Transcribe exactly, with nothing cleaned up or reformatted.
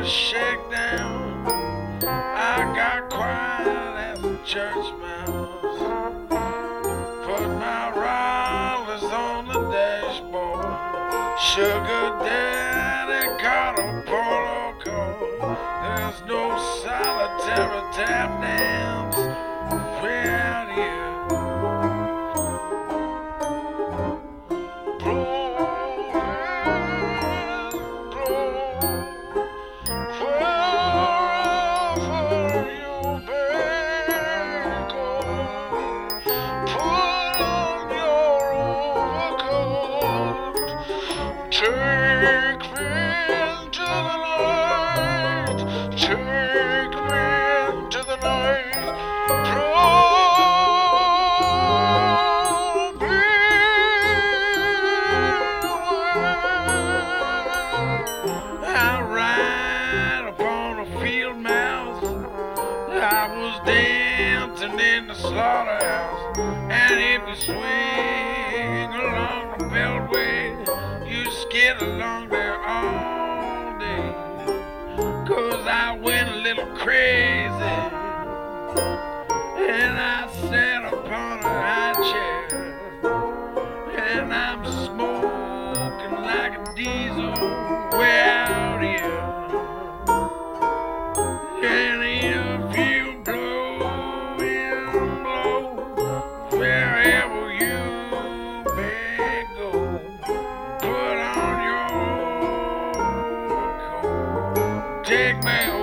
a shakedown. I got quiet as a church mouse. Put my rollers on the dashboard. Sugar daddy caught a polo cord. There's no solitary tap dance without you. Take me into the night, take me into the night, draw me away. I ride upon a field mouse, I was dancing in the slaughterhouse, and if you swing along the beltway, you skid along there all day. Cause I went a little crazy, and I sat upon a high chair, and I'm smoking like a diesel way out here. And if you blow and blow wherever you may go, take me